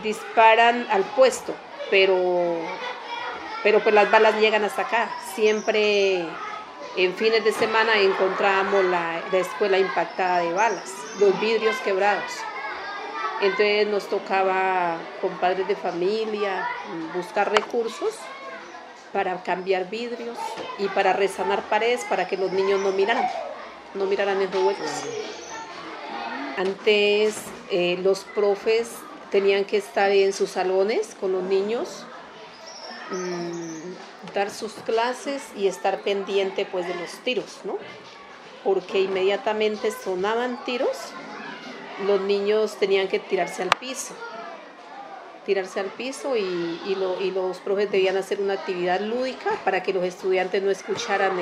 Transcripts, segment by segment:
disparan al puesto, pero pues las balas llegan hasta acá. Siempre en fines de semana encontrábamos la escuela impactada de balas, los vidrios quebrados. Entonces nos tocaba con padres de familia buscar recursos para cambiar vidrios y para resanar paredes para que los niños no miraran esos huecos. Antes los profes tenían que estar en sus salones con los niños, dar sus clases y estar pendiente pues de los tiros, ¿no? Porque inmediatamente sonaban tiros, los niños tenían que tirarse al piso y los profes debían hacer una actividad lúdica para que los estudiantes no escucharan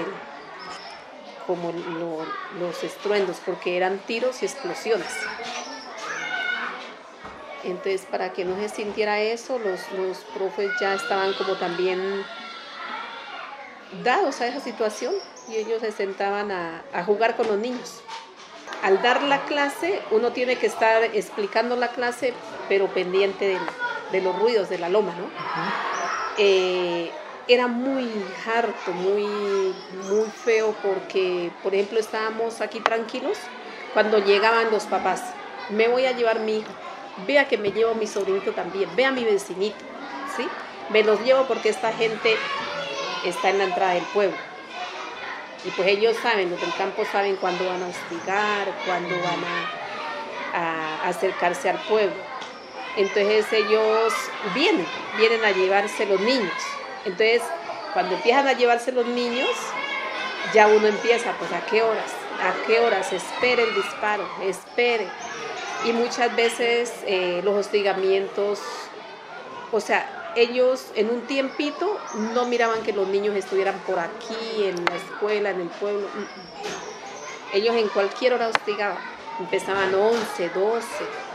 los estruendos, porque eran tiros y explosiones. Entonces, para que no se sintiera eso, los profes ya estaban como también dados a esa situación y ellos se sentaban a jugar con los niños. Al dar la clase, uno tiene que estar explicando la clase, pero pendiente de los ruidos de la loma, ¿no? Era muy harto, muy feo, porque, por ejemplo, estábamos aquí tranquilos cuando llegaban los papás. Me voy a llevar mi hijo, vea que me llevo a mi sobrinito también, vea a mi vecinito, ¿sí? Me los llevo porque esta gente está en la entrada del pueblo. Y pues ellos saben, los del campo saben cuándo van a hostigar, cuándo van a acercarse al pueblo. Entonces ellos vienen a llevarse los niños. Entonces, cuando empiezan a llevarse los niños, ya uno empieza, pues, ¿a qué horas? Espere el disparo, espere. Y muchas veces los hostigamientos, o sea, ellos en un tiempito no miraban que los niños estuvieran por aquí, en la escuela, en el pueblo. Ellos en cualquier hora hostigaban. Empezaban 11, 12.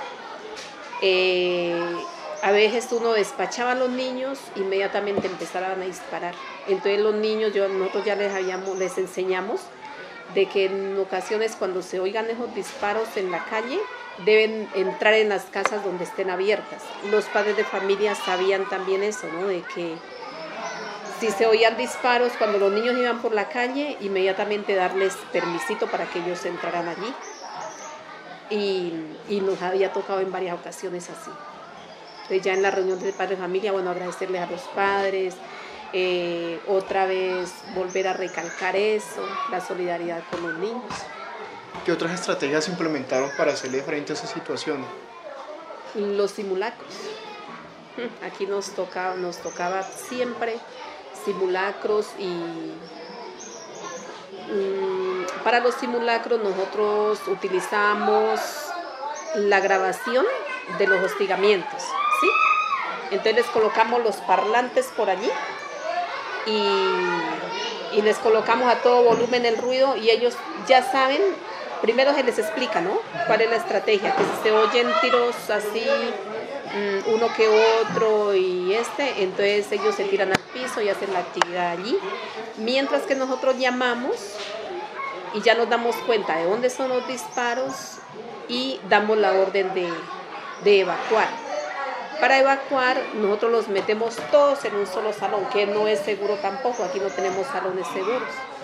A veces uno despachaba a los niños, inmediatamente empezaban a disparar. Entonces los niños, nosotros ya les enseñamos de que en ocasiones cuando se oigan esos disparos en la calle, deben entrar en las casas donde estén abiertas. Los padres de familia sabían también eso, ¿no? De que si se oían disparos cuando los niños iban por la calle, inmediatamente darles permisito para que ellos entraran allí. Y nos había tocado en varias ocasiones así. Entonces ya en la reunión de padres de familia, bueno, agradecerles a los padres, otra vez volver a recalcar eso, la solidaridad con los niños. ¿Qué otras estrategias implementaron para hacerle frente a esa situación? Los simulacros. Aquí nos tocaba siempre simulacros y para los simulacros nosotros utilizamos la grabación de los hostigamientos, ¿sí? Entonces les colocamos los parlantes por allí y les colocamos a todo volumen el ruido y ellos ya saben. Primero se les explica, ¿no? ¿Cuál es la estrategia? Que si se oyen tiros así, uno que otro entonces ellos se tiran al piso y hacen la actividad allí. Mientras que nosotros llamamos y ya nos damos cuenta de dónde son los disparos y damos la orden de evacuar. Para evacuar, nosotros los metemos todos en un solo salón, que no es seguro tampoco, aquí no tenemos salones seguros.